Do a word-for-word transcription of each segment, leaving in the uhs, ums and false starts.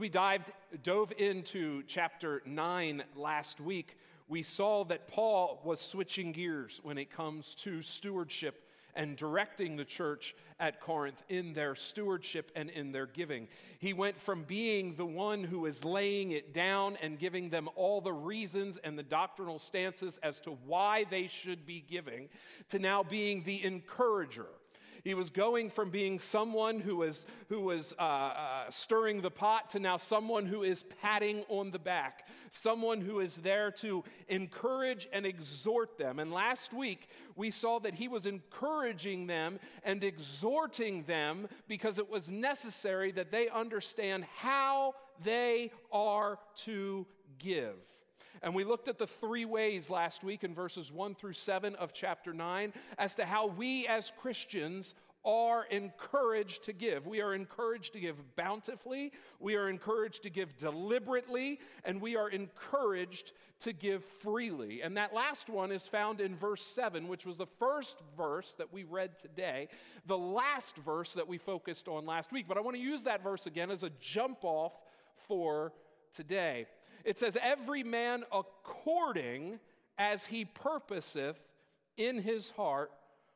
We dived, dove into chapter nine last week. We saw that Paul was switching gears when it comes to stewardship and directing the church at Corinth in their stewardship and in their giving. He went from being the one who is laying it down and giving them all the reasons and the doctrinal stances as to why they should be giving, to now being the encourager. He was going from being someone who was, who was uh, uh, stirring the pot to now someone who is patting on the back, someone who is there to encourage and exhort them. And last week, we saw that he was encouraging them and exhorting them because it was necessary that they understand how they are to give. And we looked at the three ways last week in verses one through seven of chapter nine as to how we as Christians are encouraged to give. We are encouraged to give bountifully, we are encouraged to give deliberately, and we are encouraged to give freely. And that last one is found in verse seven, which was the first verse that we read today, the last verse that we focused on last week. But I want to use that verse again as a jump off for today. It says, every man according as he purposeth in his heart,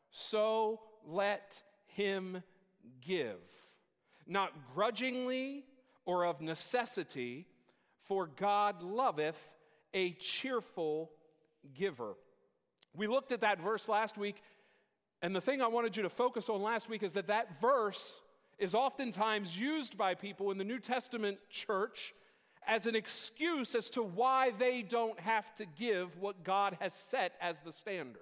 so let him give. Not grudgingly or of necessity, for God loveth a cheerful giver. We looked at that verse last week, and the thing I wanted you to focus on last week is that that verse is oftentimes used by people in the New Testament church as an excuse as to why they don't have to give what God has set as the standard.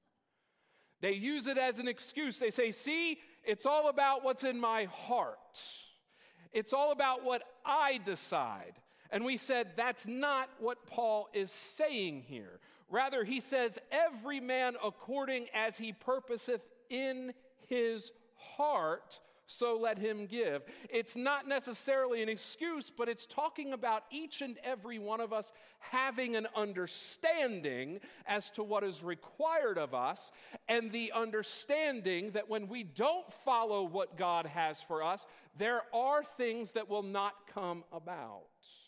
They use it as an excuse. They say, see, it's all about what's in my heart. It's all about what I decide. And we said that's not what Paul is saying here. Rather, he says, every man according as he purposeth in his heart, so let him give. It's not necessarily an excuse, but it's talking about each and every one of us having an understanding as to what is required of us, and the understanding that when we don't follow what God has for us, there are things that will not come about.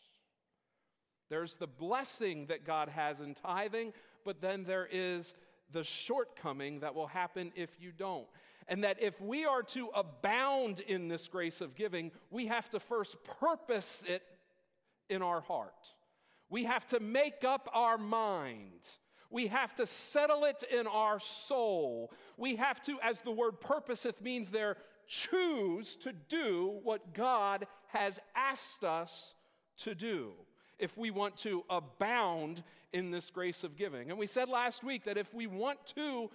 There's the blessing that God has in tithing, but then there is the shortcoming that will happen if you don't. And that if we are to abound in this grace of giving, we have to first purpose it in our heart. We have to make up our mind. We have to settle it in our soul. We have to, as the word purposeth means there, choose to do what God has asked us to do if we want to abound in this grace of giving. And we said last week that if we want to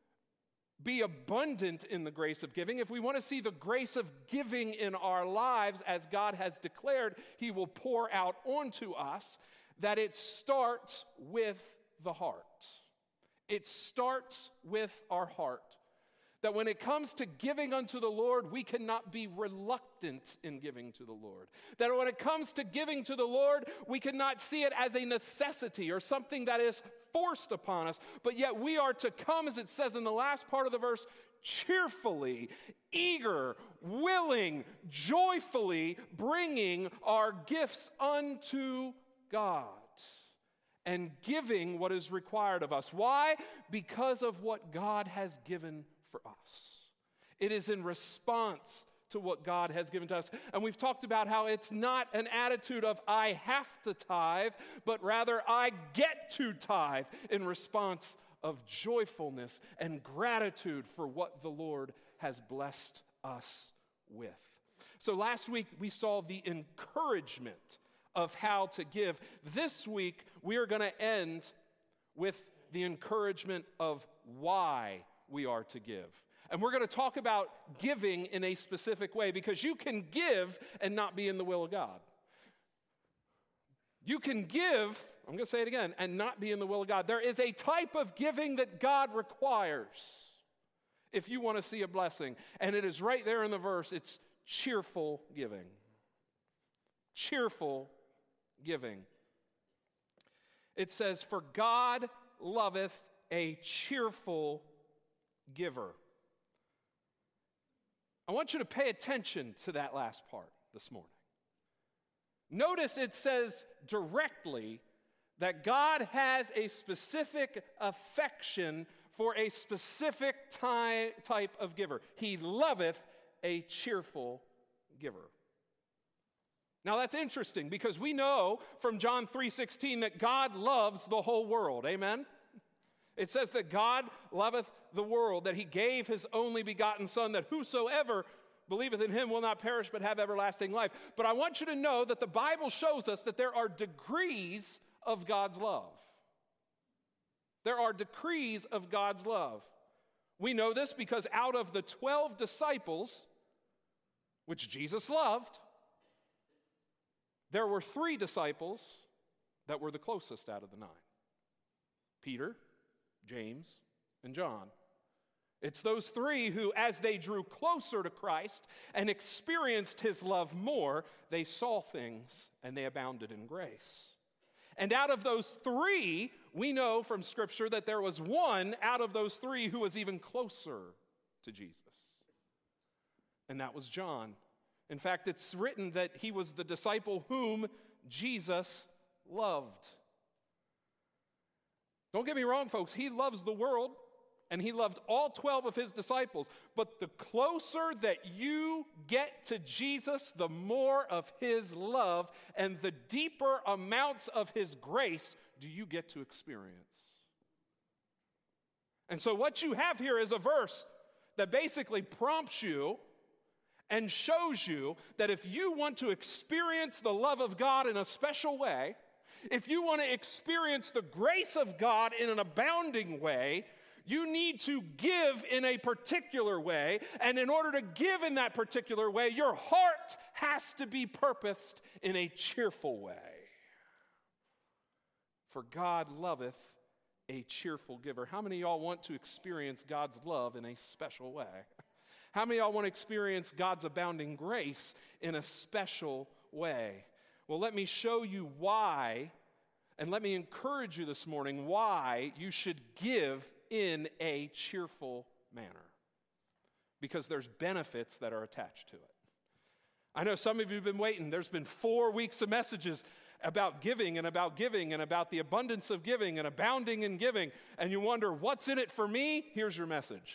be abundant in the grace of giving, if we want to see the grace of giving in our lives as God has declared he will pour out onto us, that it starts with the heart. It starts with our heart. That when it comes to giving unto the Lord, we cannot be reluctant in giving to the Lord. That when it comes to giving to the Lord, we cannot see it as a necessity or something that is forced upon us, but yet we are to come, as it says in the last part of the verse, cheerfully, eager, willing, joyfully bringing our gifts unto God and giving what is required of us. Why? Because of what God has given for us. It is in response to what God has given to us. And we've talked about how it's not an attitude of I have to tithe, but rather I get to tithe in response of joyfulness and gratitude for what the Lord has blessed us with. So last week we saw the encouragement of how to give. This week we are going to end with the encouragement of why we are to give. And we're going to talk about giving in a specific way, because you can give and not be in the will of God. You can give, I'm going to say it again, and not be in the will of God. There is a type of giving that God requires if you want to see a blessing. And it is right there in the verse. It's cheerful giving. Cheerful giving. It says, for God loveth a cheerful giver. I want you to pay attention to that last part this morning. Notice it says directly that God has a specific affection for a specific ty- type of giver. He loveth a cheerful giver. Now that's interesting because we know from John three sixteen that God loves the whole world. Amen? It says that God loveth the world, that he gave his only begotten Son, that whosoever believeth in him will not perish but have everlasting life. But I want you to know that the Bible shows us that there are degrees of God's love. There are degrees of God's love. We know this because out of the twelve disciples, which Jesus loved, there were three disciples that were the closest out of the nine. Peter, James, and John. It's those three who, as they drew closer to Christ and experienced his love more, they saw things and they abounded in grace. And out of those three, we know from Scripture that there was one out of those three who was even closer to Jesus. And that was John. In fact, it's written that he was the disciple whom Jesus loved. Don't get me wrong, folks. He loves the world, and he loved all twelve of his disciples. But the closer that you get to Jesus, the more of his love and the deeper amounts of his grace do you get to experience. And so what you have here is a verse that basically prompts you and shows you that if you want to experience the love of God in a special way, if you want to experience the grace of God in an abounding way, you need to give in a particular way. And in order to give in that particular way, your heart has to be purposed in a cheerful way. For God loveth a cheerful giver. How many of y'all want to experience God's love in a special way? How many of y'all want to experience God's abounding grace in a special way? Well, let me show you why, and let me encourage you this morning why you should give in a cheerful manner. Because there's benefits that are attached to it. I know some of you have been waiting. There's been four weeks of messages about giving and about giving and about the abundance of giving and abounding in giving. And you wonder, what's in it for me? Here's your message.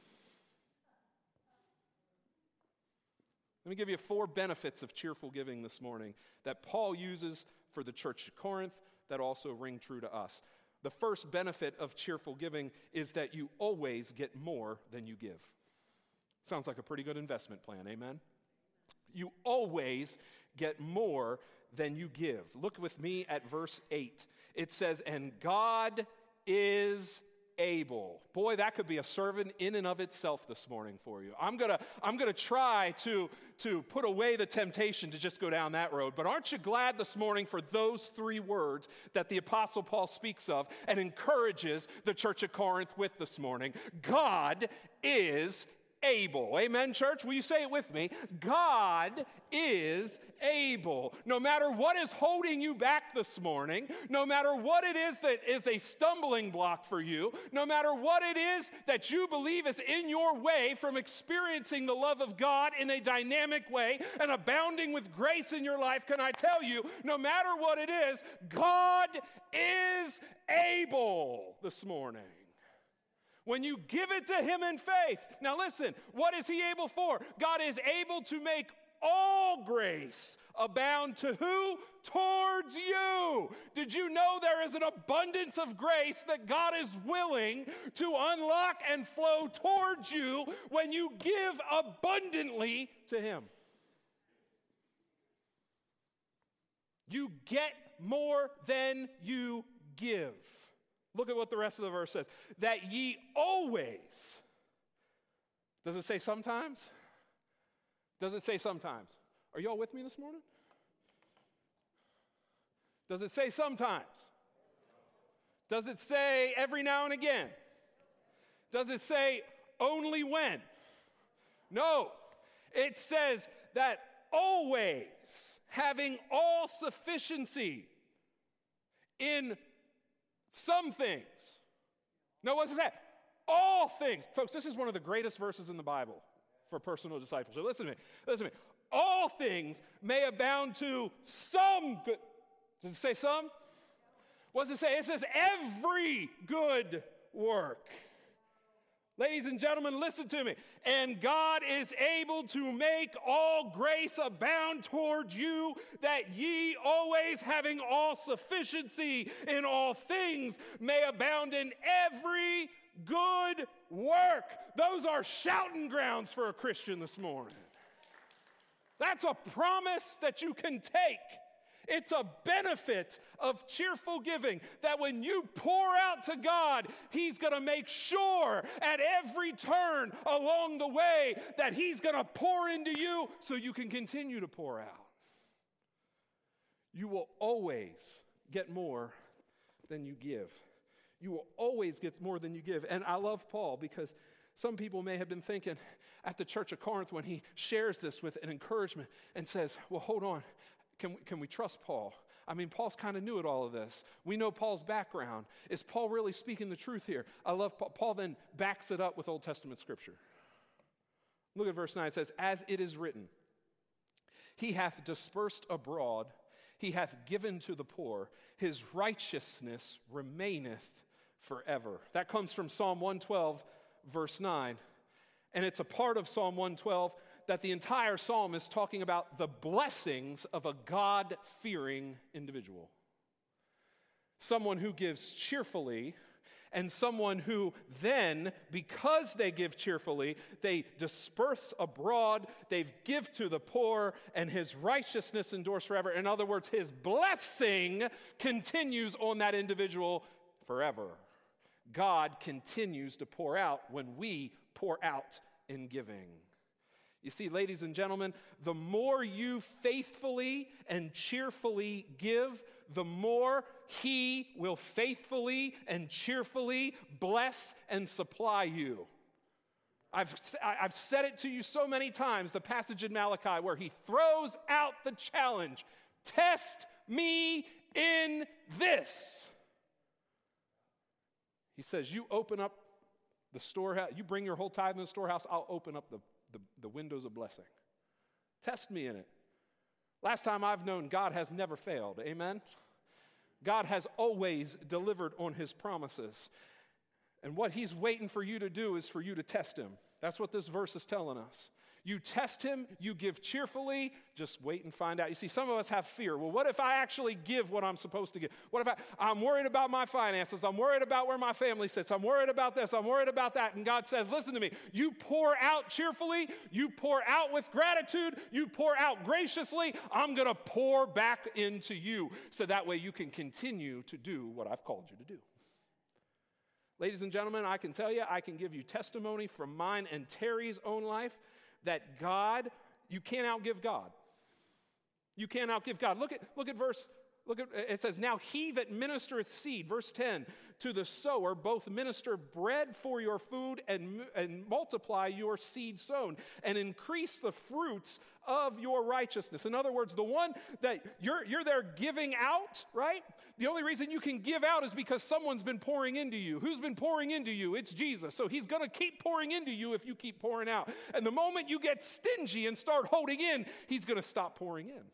Let me give you four benefits of cheerful giving this morning that Paul uses for the church at Corinth that also ring true to us. The first benefit of cheerful giving is that you always get more than you give. Sounds like a pretty good investment plan, amen? You always get more than you give. Look with me at verse eight. It says, and God is able. Boy, that could be a sermon in and of itself this morning for you. I'm gonna, I'm gonna try to, to put away the temptation to just go down that road. But aren't you glad this morning for those three words that the Apostle Paul speaks of and encourages the church at Corinth with this morning? God is able. Amen, church? Will you say it with me? God is able. No matter what is holding you back this morning, no matter what it is that is a stumbling block for you, no matter what it is that you believe is in your way from experiencing the love of God in a dynamic way and abounding with grace in your life, can I tell you, no matter what it is, God is able this morning. When you give it to him in faith. Now listen, what is he able for? God is able to make all grace abound to who? Towards you. Did you know there is an abundance of grace that God is willing to unlock and flow towards you when you give abundantly to him? You get more than you give. Look at what the rest of the verse says. That ye always. Does it say sometimes? Does it say sometimes? Are y'all with me this morning? Does it say sometimes? Does it say every now and again? Does it say only when? No. It says that always, having all sufficiency in some things. No, what does that? All things. Folks, this is one of the greatest verses in the Bible for personal discipleship. Listen to me. Listen to me. all things may abound to some good. Does it say some? What does it say? It says every good work. Ladies and gentlemen, listen to me. And God is able to make all grace abound toward you, that ye always having all sufficiency in all things may abound in every good work. Those are shouting grounds for a Christian this morning. That's a promise that you can take. It's a benefit of cheerful giving, that when you pour out to God, He's going to make sure at every turn along the way that He's going to pour into you so you can continue to pour out. You will always get more than you give. You will always get more than you give. And I love Paul because some people may have been thinking at the church of Corinth when he shares this with an encouragement and says, well, hold on. Can we, can we trust Paul? I mean, Paul's kind of new at all of this. We know Paul's background. Is Paul really speaking the truth here? I love Paul. Paul then backs it up with Old Testament scripture. Look at verse nine. It says, as it is written, he hath dispersed abroad, he hath given to the poor, his righteousness remaineth forever. That comes from Psalm one twelve, verse nine. And it's a part of Psalm one twelve that the entire psalm is talking about the blessings of a God-fearing individual. Someone who gives cheerfully, and someone who then, because they give cheerfully, they disperse abroad, they give to the poor, and his righteousness endures forever. In other words, his blessing continues on that individual forever. God continues to pour out when we pour out in giving. You see, ladies and gentlemen, the more you faithfully and cheerfully give, the more He will faithfully and cheerfully bless and supply you. I've, I've said it to you so many times, the passage in Malachi where he throws out the challenge, test me in this. He says, you open up the storehouse, you bring your whole tithe in the storehouse, I'll open up the The, the windows of blessing. Test me in it. Last time I've known, God has never failed. Amen? God has always delivered on His promises. And what He's waiting for you to do is for you to test Him. That's what this verse is telling us. You test Him, you give cheerfully, just wait and find out. You see, some of us have fear. Well, what if I actually give what I'm supposed to give? What if I, I'm worried about my finances? I'm worried about where my family sits. I'm worried about this. I'm worried about that. And God says, listen to me. You pour out cheerfully. You pour out with gratitude. You pour out graciously. I'm going to pour back into you so that way you can continue to do what I've called you to do. Ladies and gentlemen, I can tell you, I can give you testimony from mine and Terry's own life that God, you can't outgive God. You can't outgive God. Look at, look at verse, look at, it says, now he that ministereth seed, verse ten, to the sower, both minister bread for your food and, and multiply your seed sown and increase the fruits of your righteousness. In other words, the one that you're, you're there giving out, right? The only reason you can give out is because someone's been pouring into you. Who's been pouring into you? It's Jesus. So He's going to keep pouring into you if you keep pouring out. And the moment you get stingy and start holding in, He's going to stop pouring in.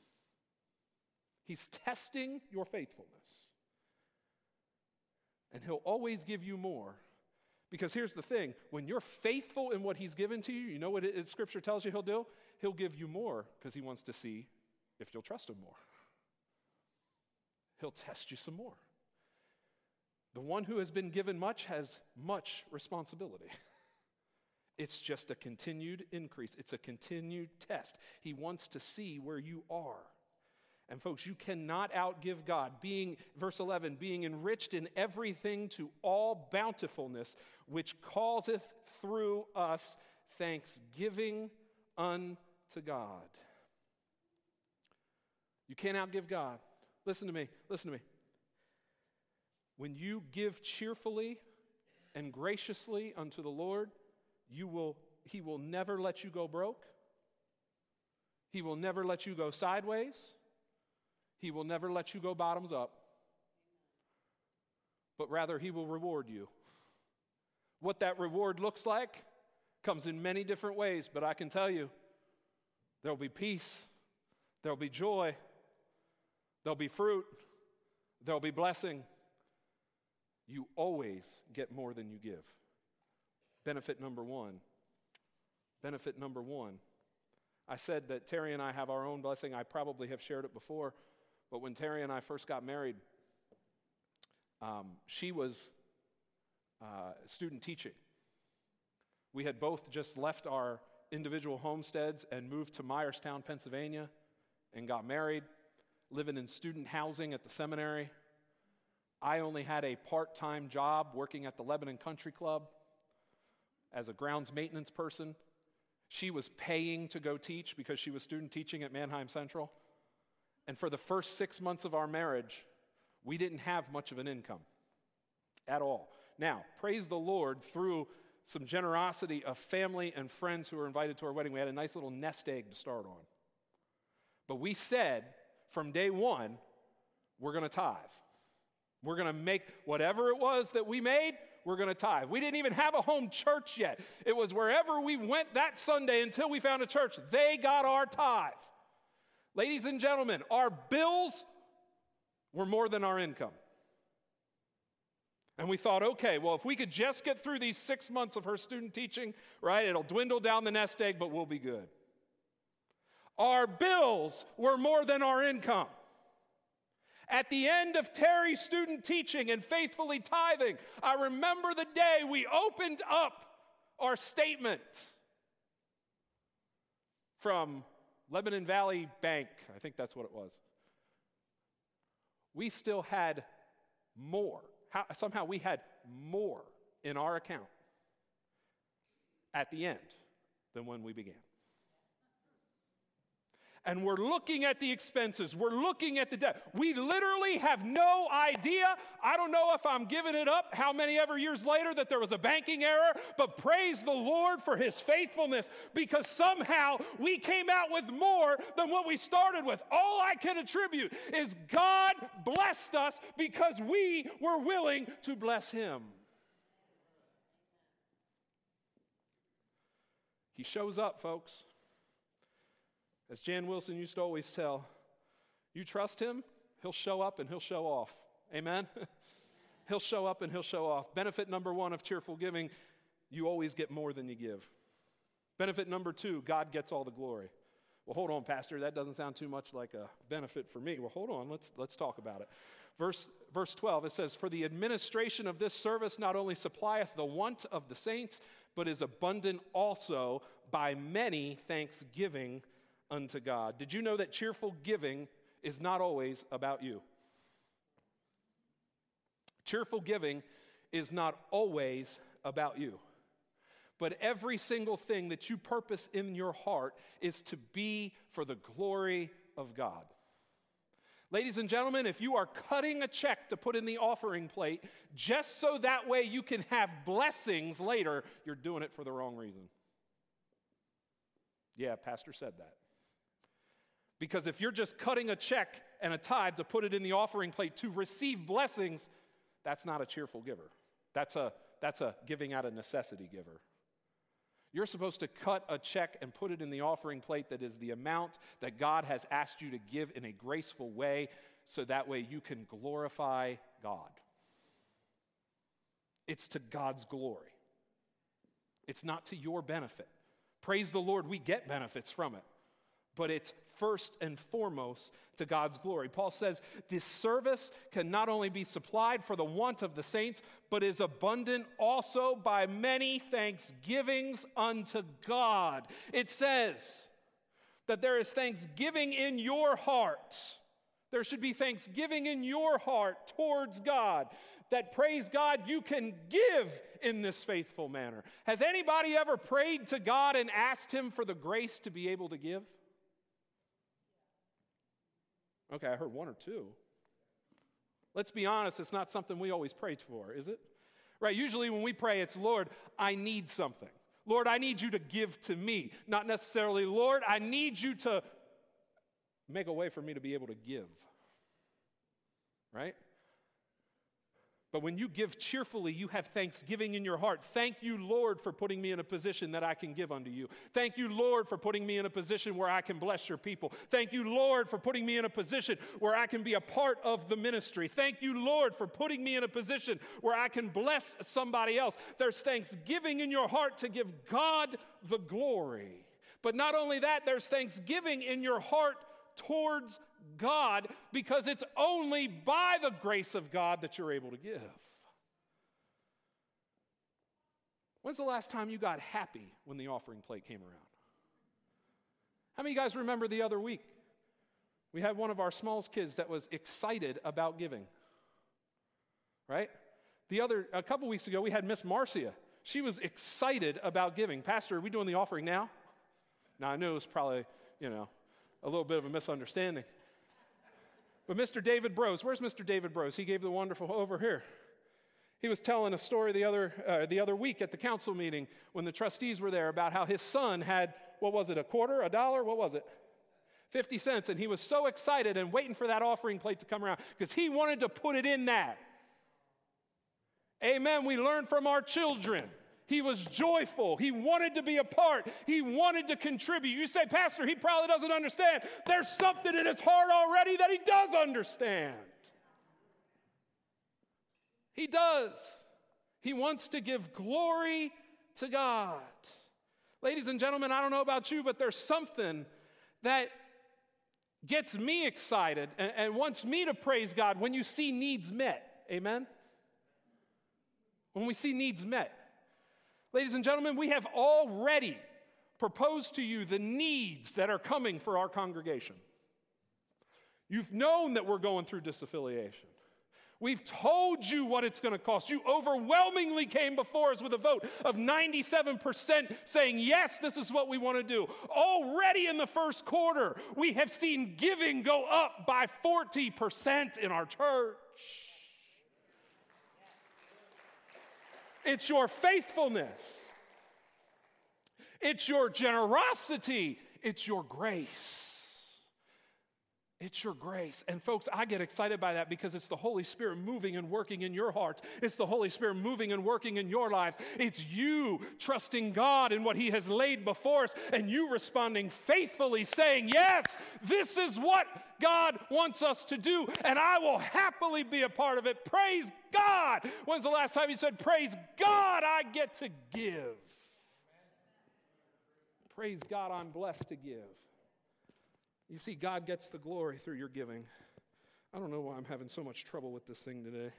He's testing your faithfulness. And He'll always give you more. Because here's the thing, when you're faithful in what He's given to you, you know what it, it, Scripture tells you He'll do? He'll give you more because He wants to see if you'll trust Him more. He'll test you some more. The one who has been given much has much responsibility. It's just a continued increase. It's a continued test. He wants to see where you are. And folks, you cannot outgive God. Being, verse eleven, being enriched in everything to all bountifulness, which causeth through us thanksgiving unto God. You can't outgive God. Listen to me, listen to me. When you give cheerfully and graciously unto the Lord, you will, He will never let you go broke. He will never let you go sideways. He will never let you go bottoms up. But rather, He will reward you. What that reward looks like comes in many different ways, but I can tell you, There'll be peace. There'll be joy. There'll be fruit. There'll be blessing. You always get more than you give. Benefit number one. Benefit number one. I said that Terry and I have our own blessing. I probably have shared it before, but when Terry and I first got married, um, she was uh, student teaching. We had both just left our individual homesteads and moved to Myerstown, Pennsylvania, and got married, living in student housing at the seminary. I only had a part-time job working at the Lebanon Country Club as a grounds maintenance person. She was paying to go teach because she was student teaching at Mannheim Central. And for the first six months of our marriage, we didn't have much of an income at all. Now, praise the Lord, through some generosity of family and friends who were invited to our wedding, we had a nice little nest egg to start on. But we said from day one, we're going to tithe. We're going to make whatever it was that we made, we're going to tithe. We didn't even have a home church yet. It was wherever we went that Sunday until we found a church, they got our tithe. Ladies and gentlemen, our bills were more than our income. And we thought, okay, well, if we could just get through these six months of her student teaching, right, it'll dwindle down the nest egg, but we'll be good. Our bills were more than our income. At the end of Terry's student teaching and faithfully tithing, I remember the day we opened up our statement from Lebanon Valley Bank. I think that's what it was. We still had more. How, somehow we had more in our account at the end than when we began. And we're looking at the expenses. We're looking at the debt. We literally have no idea. I don't know if I'm giving it up how many ever years later that there was a banking error, but praise the Lord for his faithfulness, because somehow we came out with more than what we started with. All I can attribute is God blessed us because we were willing to bless him. He shows up, folks. As Jan Wilson used to always tell, you trust him, he'll show up and he'll show off. Amen? He'll show up and he'll show off. Benefit number one of cheerful giving, you always get more than you give. Benefit number two, God gets all the glory. Well, hold on, Pastor, that doesn't sound too much like a benefit for me. Well, hold on, let's, let's talk about it. Verse, verse twelve, it says, for the administration of this service not only supplieth the want of the saints, but is abundant also by many thanksgiving unto God. Did you know that cheerful giving is not always about you? Cheerful giving is not always about you. But every single thing that you purpose in your heart is to be for the glory of God. Ladies and gentlemen, if you are cutting a check to put in the offering plate just so that way you can have blessings later, you're doing it for the wrong reason. Yeah, Pastor said that. Because if you're just cutting a check and a tithe to put it in the offering plate to receive blessings, that's not a cheerful giver. That's a, that's a giving out of necessity giver. You're supposed to cut a check and put it in the offering plate that is the amount that God has asked you to give in a graceful way, so that way you can glorify God. It's to God's glory. It's not to your benefit. Praise the Lord, we get benefits from it. But it's first and foremost to God's glory. Paul says this service can not only be supplied for the want of the saints, but is abundant also by many thanksgivings unto God. It says that there is thanksgiving in your heart. There should be thanksgiving in your heart towards God. That, praise God, you can give in this faithful manner. Has anybody ever prayed to God and asked him for the grace to be able to give? Okay, I heard one or two. Let's be honest, it's not something we always pray for, is it? Right, usually when we pray, it's, Lord, I need something. Lord, I need you to give to me. Not necessarily, Lord, I need you to make a way for me to be able to give. Right? But when you give cheerfully, you have thanksgiving in your heart. Thank you, Lord, for putting me in a position that I can give unto you. Thank you, Lord, for putting me in a position where I can bless your people. Thank you, Lord, for putting me in a position where I can be a part of the ministry. Thank you, Lord, for putting me in a position where I can bless somebody else. There's thanksgiving in your heart to give God the glory. But not only that, there's thanksgiving in your heart towards God, because it's only by the grace of God that you're able to give. When's the last time you got happy when the offering plate came around? How many of you guys remember the other week? We had one of our smallest kids that was excited about giving. Right? The other, a couple weeks ago, we had Miss Marcia. She was excited about giving. Pastor, are we doing the offering now? Now, I know it's probably, you know, a little bit of a misunderstanding. But Mister David Brose, where's Mister David Brose? He gave the wonderful over here. He was telling a story the other uh, the other week at the council meeting when the trustees were there about how his son had, what was it, a quarter, a dollar, what was it? fifty cents, and he was so excited and waiting for that offering plate to come around because he wanted to put it in that. Amen, we learn from our children. He was joyful. He wanted to be a part. He wanted to contribute. You say, Pastor, he probably doesn't understand. There's something in his heart already that he does understand. He does. He wants to give glory to God. Ladies and gentlemen, I don't know about you, but there's something that gets me excited and, and wants me to praise God when you see needs met. Amen? When we see needs met. Ladies and gentlemen, we have already proposed to you the needs that are coming for our congregation. You've known that we're going through disaffiliation. We've told you what it's going to cost. You overwhelmingly came before us with a vote of ninety-seven percent saying, yes, this is what we want to do. Already in the first quarter, we have seen giving go up by forty percent in our church. It's your faithfulness. It's your generosity. It's your grace. It's your grace. And folks, I get excited by that because it's the Holy Spirit moving and working in your hearts. It's the Holy Spirit moving and working in your lives. It's you trusting God in what He has laid before us and you responding faithfully saying, yes, this is what God wants us to do and I will happily be a part of it. Praise God. When's the last time you said, praise God, I get to give? Praise God, I'm blessed to give. You see, God gets the glory through your giving. I don't know why I'm having so much trouble with this thing today.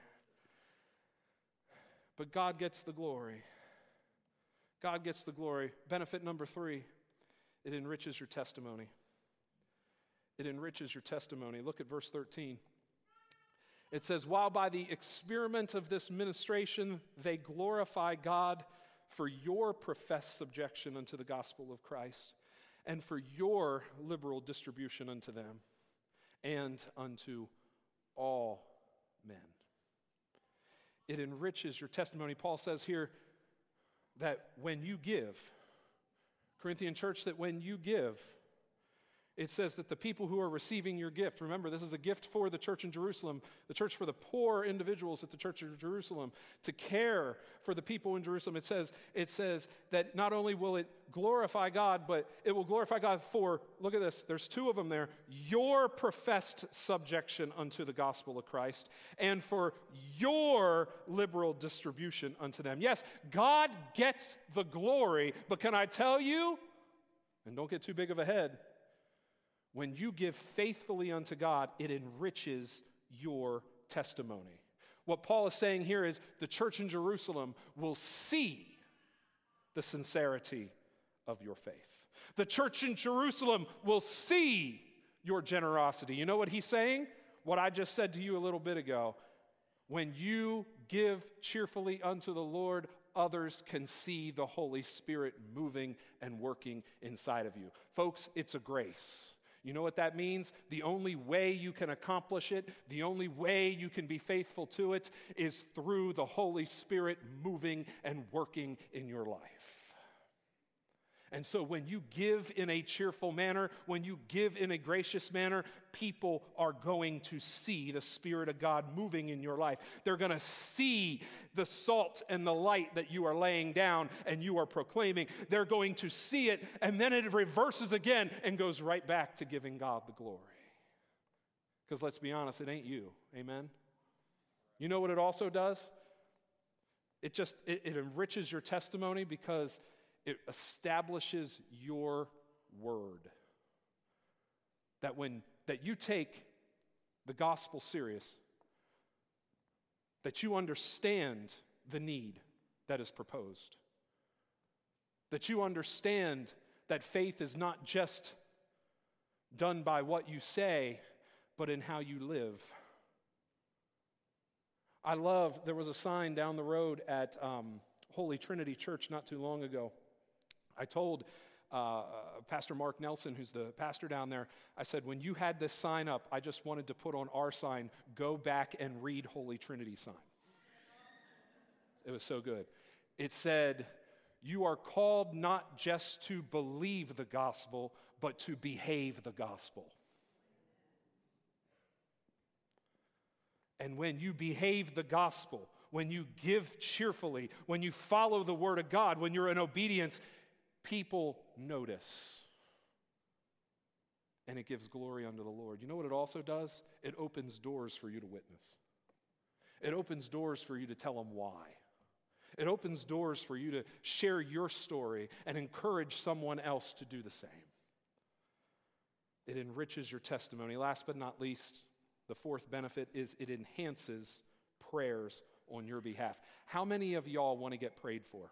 But God gets the glory. God gets the glory. Benefit number three, it enriches your testimony. It enriches your testimony. Look at verse thirteen. It says, while by the experiment of this ministration they glorify God for your professed subjection unto the gospel of Christ, and for your liberal distribution unto them and unto all men. It enriches your testimony. Paul says here that when you give, Corinthian church, that when you give, it says that the people who are receiving your gift, remember, this is a gift for the church in Jerusalem, the church for the poor individuals at the church of Jerusalem, to care for the people in Jerusalem. It says, it says that not only will it glorify God, but it will glorify God for, look at this, there's two of them there, your professed subjection unto the gospel of Christ, and for your liberal distribution unto them. Yes, God gets the glory, but can I tell you, and don't get too big of a head, when you give faithfully unto God, it enriches your testimony. What Paul is saying here is the church in Jerusalem will see the sincerity of your faith. The church in Jerusalem will see your generosity. You know what he's saying? What I just said to you a little bit ago. When you give cheerfully unto the Lord, others can see the Holy Spirit moving and working inside of you. Folks, it's a grace. You know what that means? The only way you can accomplish it, the only way you can be faithful to it is through the Holy Spirit moving and working in your life. And so when you give in a cheerful manner, when you give in a gracious manner, people are going to see the Spirit of God moving in your life. They're going to see the salt and the light that you are laying down and you are proclaiming. They're going to see it, and then it reverses again and goes right back to giving God the glory. Because let's be honest, it ain't you. Amen? You know what it also does? It just, it, it enriches your testimony because it establishes your word. That when, that you take the gospel serious, that you understand the need that is proposed, that you understand that faith is not just done by what you say, but in how you live. I love, there was a sign down the road at um, Holy Trinity Church not too long ago. I told uh, Pastor Mark Nelson, who's the pastor down there, I said, when you had this sign up, I just wanted to put on our sign, go back and read Holy Trinity sign. It was so good. It said, you are called not just to believe the gospel, but to behave the gospel. And when you behave the gospel, when you give cheerfully, when you follow the word of God, when you're in obedience, people notice. And it gives glory unto the Lord. You know what it also does? It opens doors for you to witness. It opens doors for you to tell them why. It opens doors for you to share your story and encourage someone else to do the same. It enriches your testimony. Last but not least, the fourth benefit is it enhances prayers on your behalf. How many of y'all want to get prayed for?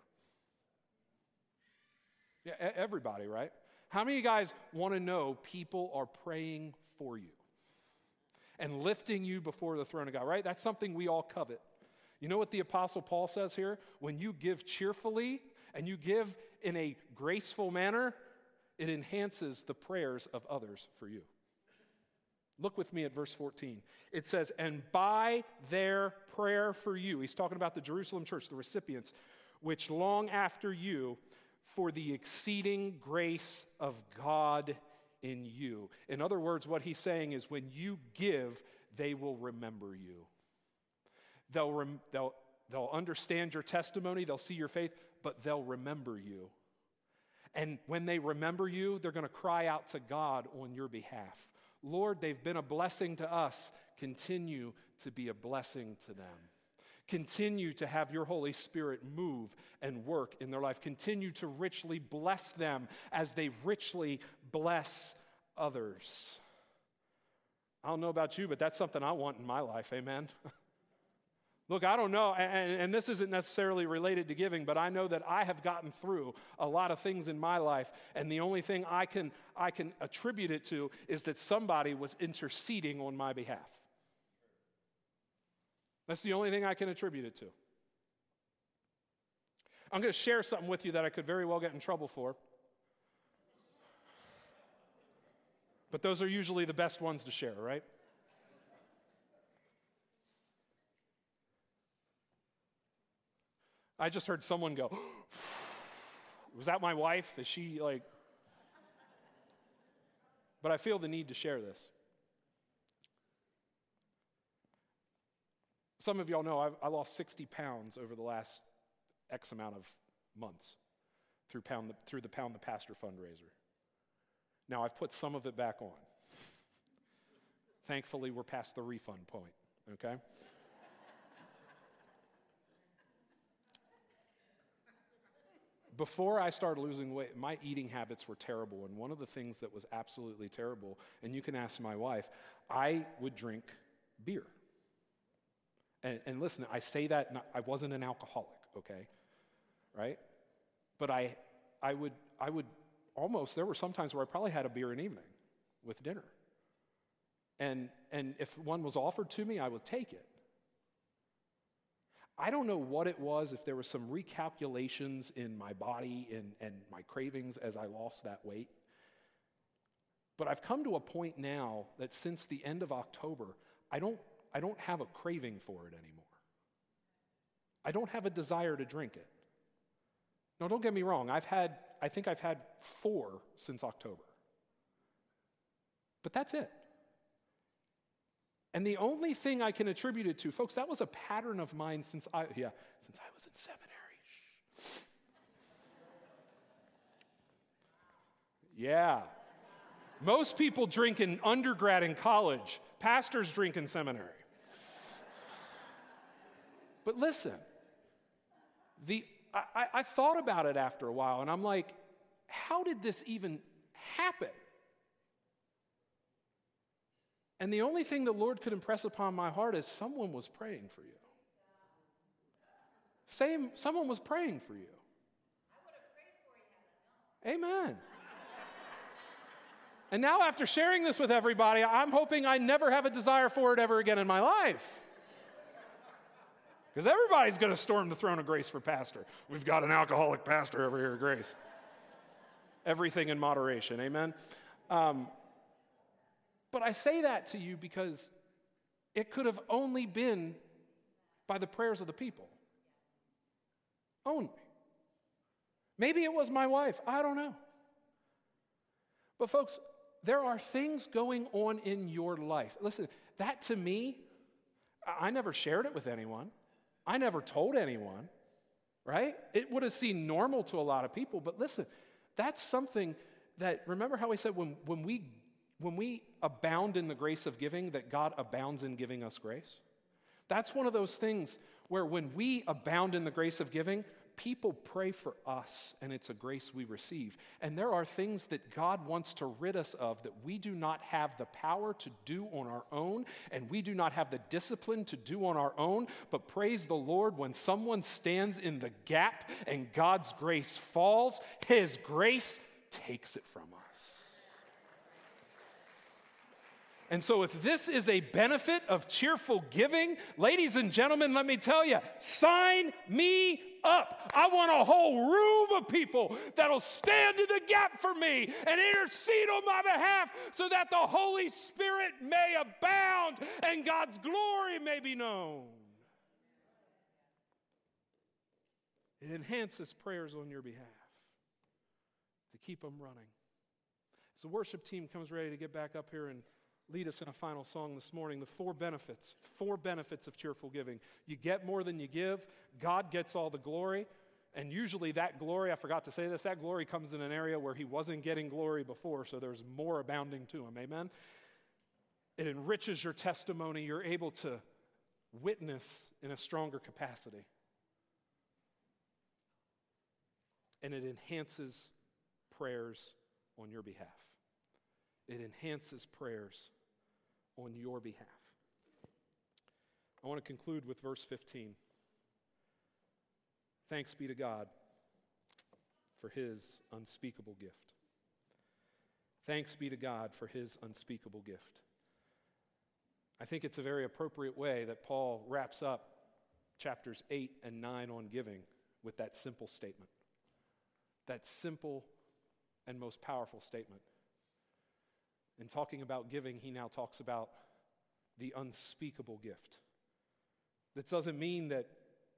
Yeah, everybody, right? How many of you guys want to know people are praying for you and lifting you before the throne of God, right? That's something we all covet. You know what the Apostle Paul says here? When you give cheerfully and you give in a graceful manner, it enhances the prayers of others for you. Look with me at verse fourteen. It says, and by their prayer for you, he's talking about the Jerusalem church, the recipients, which long after you, for the exceeding grace of God in you. In other words, what he's saying is when you give, they will remember you. They'll, rem- they'll, they'll understand your testimony, they'll see your faith, but they'll remember you. And when they remember you, they're going to cry out to God on your behalf. Lord, they've been a blessing to us. Continue to be a blessing to them. Continue to have your Holy Spirit move and work in their life. Continue to richly bless them as they richly bless others. I don't know about you, but that's something I want in my life, amen? Look, I don't know, and, and this isn't necessarily related to giving, but I know that I have gotten through a lot of things in my life, and the only thing I can, I can attribute it to is that somebody was interceding on my behalf. That's the only thing I can attribute it to. I'm going to share something with you that I could very well get in trouble for. But those are usually the best ones to share, right? I just heard someone go, was that my wife? Is she like... But I feel the need to share this. Some of y'all know I've, I lost sixty pounds over the last X amount of months through, pound the, through the Pound the Pastor fundraiser. Now, I've put some of it back on. Thankfully, we're past the refund point, okay? Before I started losing weight, my eating habits were terrible, and one of the things that was absolutely terrible, and you can ask my wife, I would drink beer. And, and listen, I say that, not, I wasn't an alcoholic, okay, right? But I, I would, I would almost, there were some times where I probably had a beer an evening with dinner. And, and if one was offered to me, I would take it. I don't know what it was, if there was some recalculations in my body and, and my cravings as I lost that weight. But I've come to a point now that since the end of October, I don't, I don't have a craving for it anymore. I don't have a desire to drink it. Now, don't get me wrong. I've had, I think I've had four since October. But that's it. And the only thing I can attribute it to, folks, that was a pattern of mine since I, yeah, since I was in seminary. Yeah. Most people drink in undergrad and college. Pastors drink in seminary. But listen, the I, I thought about it after a while, and I'm like, how did this even happen? And the only thing the Lord could impress upon my heart is someone was praying for you. Same, someone was praying for you. I would have prayed for you. Amen. And now after sharing this with everybody, I'm hoping I never have a desire for it ever again in my life. Because everybody's going to storm the throne of grace for pastor. We've got an alcoholic pastor over here at Grace. Everything in moderation, amen? Um, but I say that to you because it could have only been by the prayers of the people. Only. Maybe it was my wife. I don't know. But folks, there are things going on in your life. Listen, that to me, I never shared it with anyone. I never told anyone, right? It would have seemed normal to a lot of people, but listen, that's something that, remember how we said when, when we when we abound in the grace of giving, that God abounds in giving us grace? That's one of those things where when we abound in the grace of giving, people pray for us, and it's a grace we receive. And there are things that God wants to rid us of that we do not have the power to do on our own, and we do not have the discipline to do on our own. But praise the Lord, when someone stands in the gap and God's grace falls, His grace takes it from us. And so if this is a benefit of cheerful giving, ladies and gentlemen, let me tell you, sign me up. I want a whole room of people that'll stand in the gap for me and intercede on my behalf so that the Holy Spirit may abound and God's glory may be known. It enhances prayers on your behalf to keep them running. As the worship team comes ready to get back up here and lead us in a final song this morning, the four benefits, four benefits of cheerful giving. You get more than you give. God gets all the glory. And usually that glory, I forgot to say this, that glory comes in an area where He wasn't getting glory before, so there's more abounding to Him. Amen? It enriches your testimony. You're able to witness in a stronger capacity. And it enhances prayers on your behalf. It enhances prayers on your behalf. I want to conclude with verse fifteen. Thanks be to God for His unspeakable gift. Thanks be to God for His unspeakable gift. I think it's a very appropriate way that Paul wraps up chapters eight and nine on giving with that simple statement. That simple and most powerful statement. In talking about giving, he now talks about the unspeakable gift. This doesn't mean that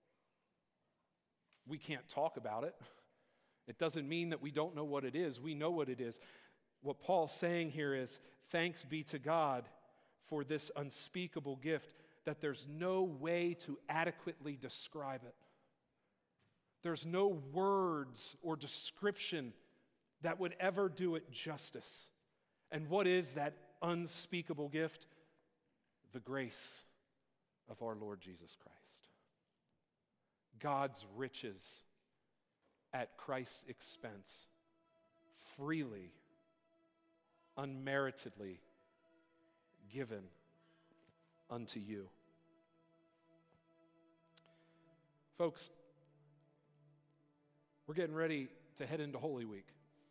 we can't talk about it. It doesn't mean that we don't know what it is. We know what it is. What Paul's saying here is, thanks be to God for this unspeakable gift that there's no way to adequately describe it. There's no words or description that would ever do it justice. And what is that unspeakable gift? The grace of our Lord Jesus Christ. God's riches at Christ's expense, freely, unmeritedly given unto you. Folks, we're getting ready to head into Holy Week.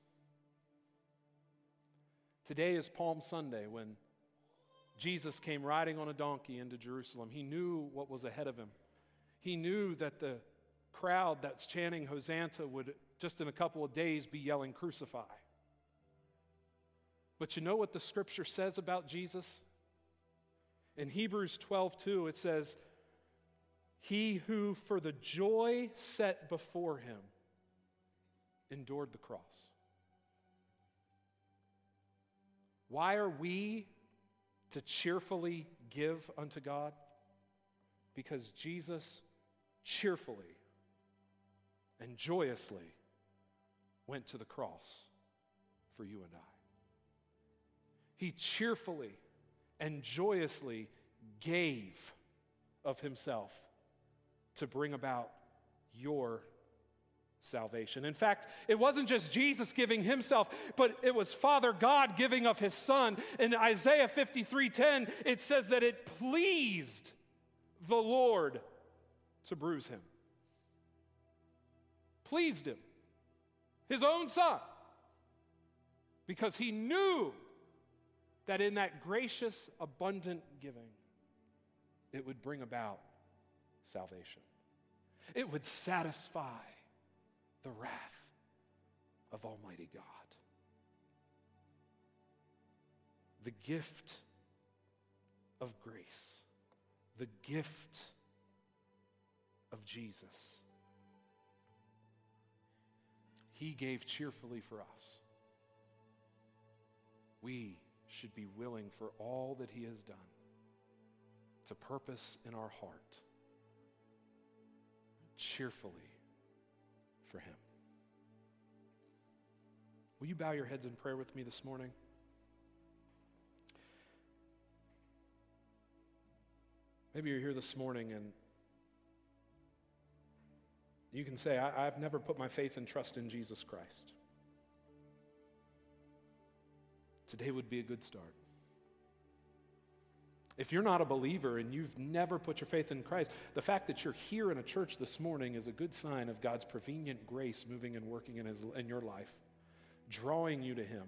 Today is Palm Sunday, when Jesus came riding on a donkey into Jerusalem. He knew what was ahead of Him. He knew that the crowd that's chanting Hosanna would just in a couple of days be yelling, "Crucify." But you know what the scripture says about Jesus? In Hebrews twelve two, it says, "He who for the joy set before Him endured the cross. Why are we to cheerfully give unto God? Because Jesus cheerfully and joyously went to the cross for you and I. He cheerfully and joyously gave of himself to bring about your salvation. In fact, it wasn't just Jesus giving himself, but it was Father God giving of his Son. In Isaiah fifty-three ten, it says that it pleased the Lord to bruise him. Pleased him. His own Son. Because he knew that in that gracious, abundant giving, it would bring about salvation. It would satisfy the wrath of Almighty God. The gift of grace, the gift of Jesus. He gave cheerfully for us. We should be willing for all that he has done to purpose in our heart cheerfully for him. Will you bow your heads in prayer with me this morning? Maybe you're here this morning and you can say, I, I've never put my faith and trust in Jesus Christ. Today would be a good start. If you're not a believer and you've never put your faith in Christ, the fact that you're here in a church this morning is a good sign of God's prevenient grace moving and working in, his, in your life, drawing you to him.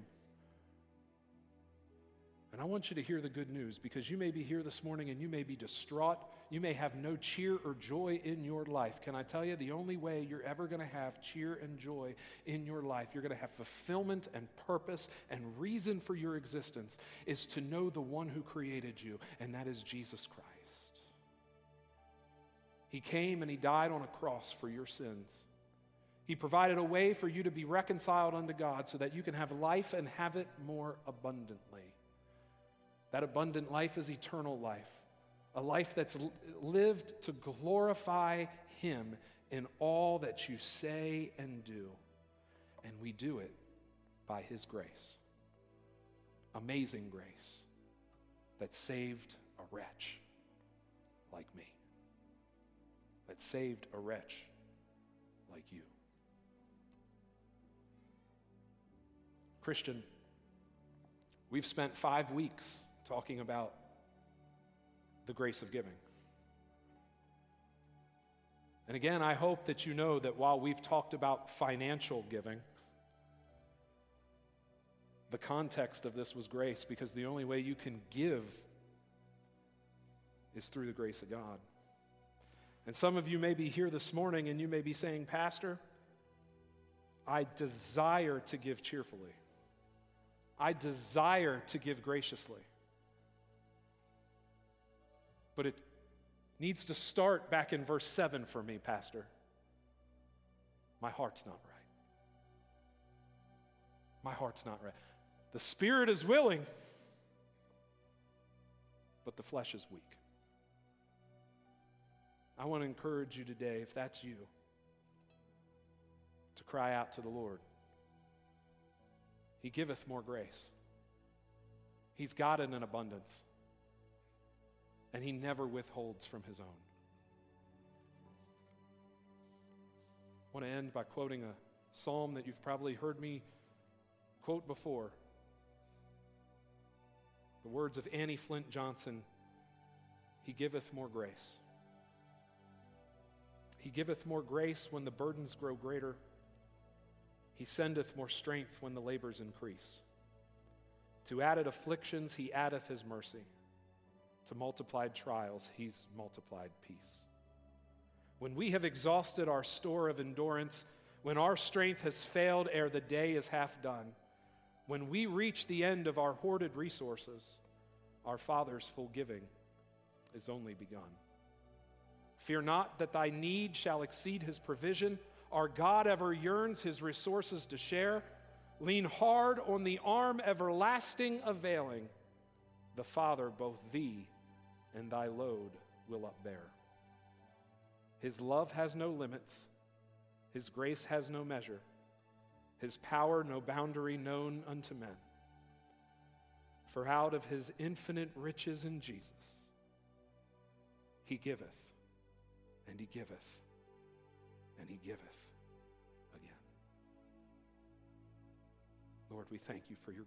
And I want you to hear the good news, because you may be here this morning and you may be distraught. You may have no cheer or joy in your life. Can I tell you, the only way you're ever going to have cheer and joy in your life, you're going to have fulfillment and purpose and reason for your existence, is to know the one who created you, and that is Jesus Christ. He came and he died on a cross for your sins. He provided a way for you to be reconciled unto God so that you can have life and have it more abundantly. That abundant life is eternal life, a life that's lived to glorify him in all that you say and do. And we do it by his grace. Amazing grace that saved a wretch like me, that saved a wretch like you. Christian, we've spent five weeks talking about the grace of giving. And again, I hope that you know that while we've talked about financial giving, the context of this was grace, because the only way you can give is through the grace of God. And some of you may be here this morning and you may be saying, Pastor, I desire to give cheerfully. I desire to give graciously. But it needs to start back in verse seven for me, Pastor. My heart's not right. My heart's not right. The spirit is willing, but the flesh is weak. I want to encourage you today, if that's you, to cry out to the Lord. He giveth more grace. He's got it in abundance. And he never withholds from his own. I want to end by quoting a psalm that you've probably heard me quote before. The words of Annie Flint Johnson, he giveth more grace. He giveth more grace when the burdens grow greater. He sendeth more strength when the labors increase. To added afflictions he addeth his mercy. To multiplied trials, he's multiplied peace. When we have exhausted our store of endurance, when our strength has failed ere the day is half done, when we reach the end of our hoarded resources, our Father's full giving is only begun. Fear not that thy need shall exceed his provision. Our God ever yearns his resources to share. Lean hard on the arm everlasting availing. The Father both thee and thy load will upbear. His love has no limits. His grace has no measure. His power no boundary known unto men. For out of his infinite riches in Jesus, he giveth, and he giveth, and he giveth again. Lord, we thank you for your